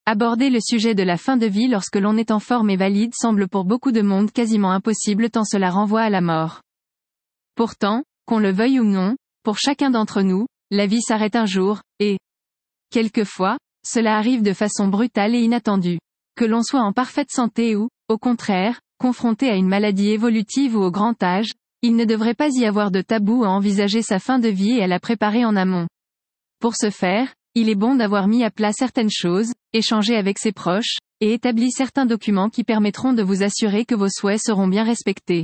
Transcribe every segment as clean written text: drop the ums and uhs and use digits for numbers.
Aborder le sujet de la fin de vie lorsque l'on est en forme et valide semble pour beaucoup de monde quasiment impossible tant cela renvoie à la mort. Pourtant, qu'on le veuille ou non, pour chacun d'entre nous, la vie s'arrête un jour, et quelquefois, cela arrive de façon brutale et inattendue. Que l'on soit en parfaite santé ou, au contraire, confronté à une maladie évolutive ou au grand âge, il ne devrait pas y avoir de tabou à envisager sa fin de vie et à la préparer en amont. Pour ce faire, il est bon d'avoir mis à plat certaines choses, échangé avec ses proches, et établi certains documents qui permettront de vous assurer que vos souhaits seront bien respectés.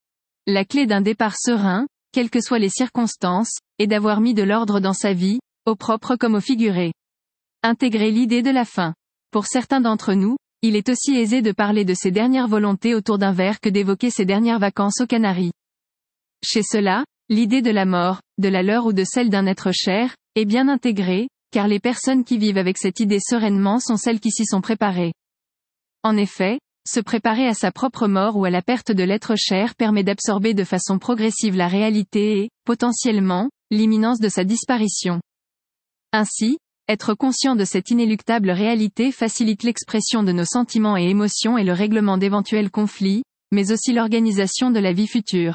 La clé d'un départ serein, quelles que soient les circonstances, est d'avoir mis de l'ordre dans sa vie, au propre comme au figuré. Intégrer l'idée de la fin. Pour certains d'entre nous, il est aussi aisé de parler de ses dernières volontés autour d'un verre que d'évoquer ses dernières vacances aux Canaries. Chez ceux-là, l'idée de la mort, de la leur ou de celle d'un être cher, est bien intégrée, car les personnes qui vivent avec cette idée sereinement sont celles qui s'y sont préparées. En effet, se préparer à sa propre mort ou à la perte de l'être cher permet d'absorber de façon progressive la réalité et, potentiellement, l'imminence de sa disparition. Ainsi, être conscient de cette inéluctable réalité facilite l'expression de nos sentiments et émotions et le règlement d'éventuels conflits, mais aussi l'organisation de la vie future.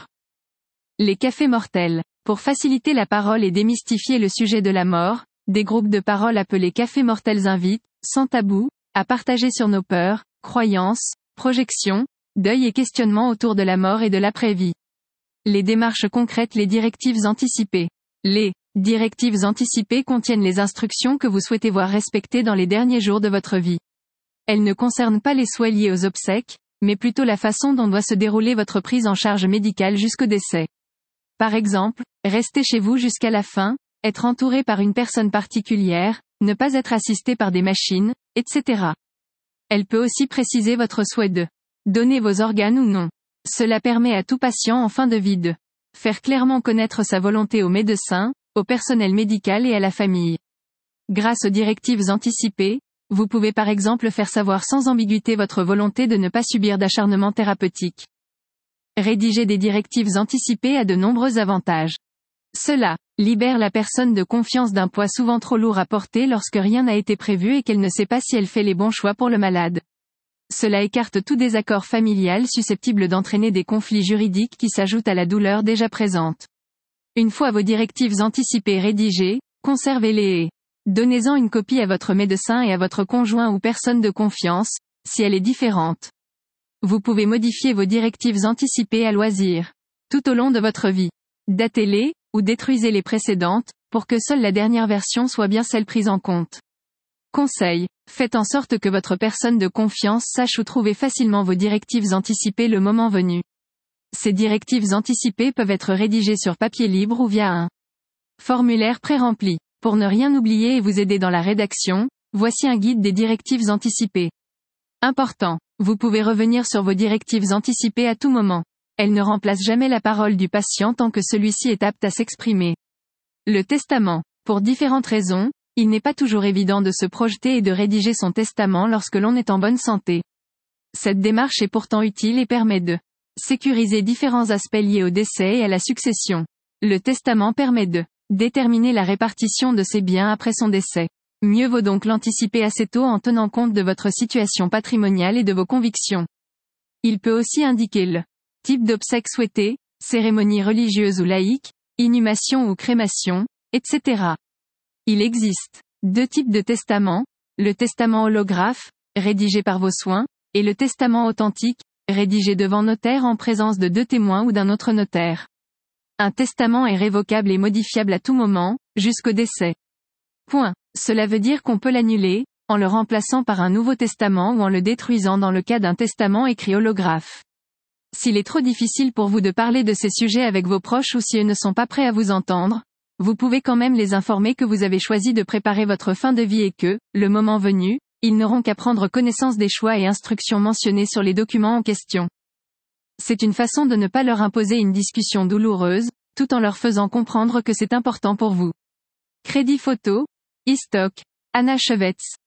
Les cafés mortels. Pour faciliter la parole et démystifier le sujet de la mort, des groupes de parole appelés cafés mortels invitent, sans tabou, à partager sur nos peurs, croyances, projections, deuil et questionnements autour de la mort et de l'après-vie. Les démarches concrètes, les directives anticipées. Les directives anticipées contiennent les instructions que vous souhaitez voir respectées dans les derniers jours de votre vie. Elles ne concernent pas les souhaits liés aux obsèques, mais plutôt la façon dont doit se dérouler votre prise en charge médicale jusqu'au décès. Par exemple, rester chez vous jusqu'à la fin, être entouré par une personne particulière, ne pas être assisté par des machines, etc. Elle peut aussi préciser votre souhait de donner vos organes ou non. Cela permet à tout patient en fin de vie de faire clairement connaître sa volonté au médecin, au personnel médical et à la famille. Grâce aux directives anticipées, vous pouvez par exemple faire savoir sans ambiguïté votre volonté de ne pas subir d'acharnement thérapeutique. Rédiger des directives anticipées a de nombreux avantages. Cela libère la personne de confiance d'un poids souvent trop lourd à porter lorsque rien n'a été prévu et qu'elle ne sait pas si elle fait les bons choix pour le malade. Cela écarte tout désaccord familial susceptible d'entraîner des conflits juridiques qui s'ajoutent à la douleur déjà présente. Une fois vos directives anticipées rédigées, conservez-les et donnez-en une copie à votre médecin et à votre conjoint ou personne de confiance, si elle est différente. Vous pouvez modifier vos directives anticipées à loisir. Tout au long de votre vie. Datez-les, ou détruisez les précédentes, pour que seule la dernière version soit bien celle prise en compte. Conseil. Faites en sorte que votre personne de confiance sache où trouver facilement vos directives anticipées le moment venu. Ces directives anticipées peuvent être rédigées sur papier libre ou via un formulaire pré-rempli. Pour ne rien oublier et vous aider dans la rédaction, voici un guide des directives anticipées. Important. Vous pouvez revenir sur vos directives anticipées à tout moment. Elles ne remplacent jamais la parole du patient tant que celui-ci est apte à s'exprimer. Le testament. Pour différentes raisons, il n'est pas toujours évident de se projeter et de rédiger son testament lorsque l'on est en bonne santé. Cette démarche est pourtant utile et permet de sécuriser différents aspects liés au décès et à la succession. Le testament permet de déterminer la répartition de ses biens après son décès. Mieux vaut donc l'anticiper assez tôt en tenant compte de votre situation patrimoniale et de vos convictions. Il peut aussi indiquer le type d'obsèques souhaité, cérémonie religieuse ou laïque, inhumation ou crémation, etc. Il existe 2 types de testament, le testament holographe, rédigé par vos soins, et le testament authentique, rédigé devant notaire en présence de 2 témoins ou d'un autre notaire. Un testament est révocable et modifiable à tout moment, jusqu'au décès. Point. Cela veut dire qu'on peut l'annuler, en le remplaçant par un nouveau testament ou en le détruisant dans le cas d'un testament écrit holographe. S'il est trop difficile pour vous de parler de ces sujets avec vos proches ou si eux ne sont pas prêts à vous entendre, vous pouvez quand même les informer que vous avez choisi de préparer votre fin de vie et que, le moment venu, ils n'auront qu'à prendre connaissance des choix et instructions mentionnés sur les documents en question. C'est une façon de ne pas leur imposer une discussion douloureuse, tout en leur faisant comprendre que c'est important pour vous. Crédit photo, e-stock, Anna Chevetz.